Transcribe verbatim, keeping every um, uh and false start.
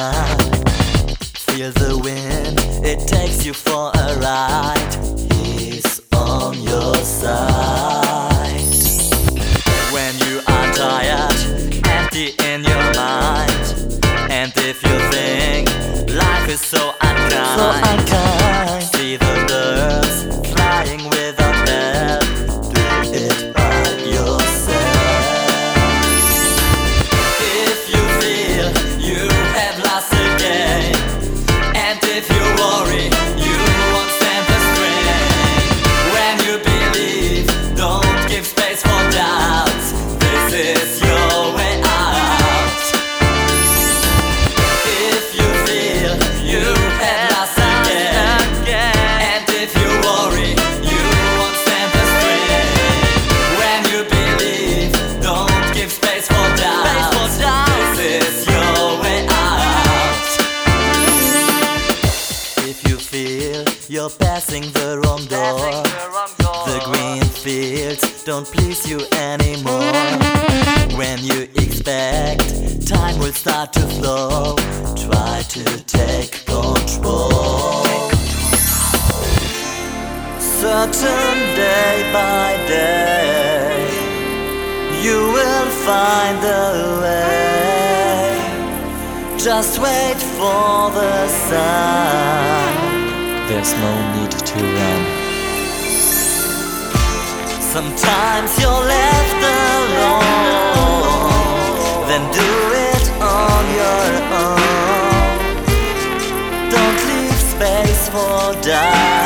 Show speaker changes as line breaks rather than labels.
night. Feel the wind, it takes you for a ride. He's on your side. When you are tired, empty in your mind, and if you think life is so unkind, so unkind. See the birds flying without help. Do it by yourself. If you feel you have lost again, and if you worry you won't stand the strain, when you believe, don't give space for doubts. This is your way out. If you feel you have lost again, and if you worry you won't stand the strain, when you believe, don't give space for doubts. This is your way out. If you feel you're passing the wrong door, the green fields don't please you anymore. When you expect time will start to flow, try to take control. Certain day by day, you will find the way. Just wait for the sun. There's no need to run. Sometimes you're left alone, then do it on your own. Don't leave space for doubt.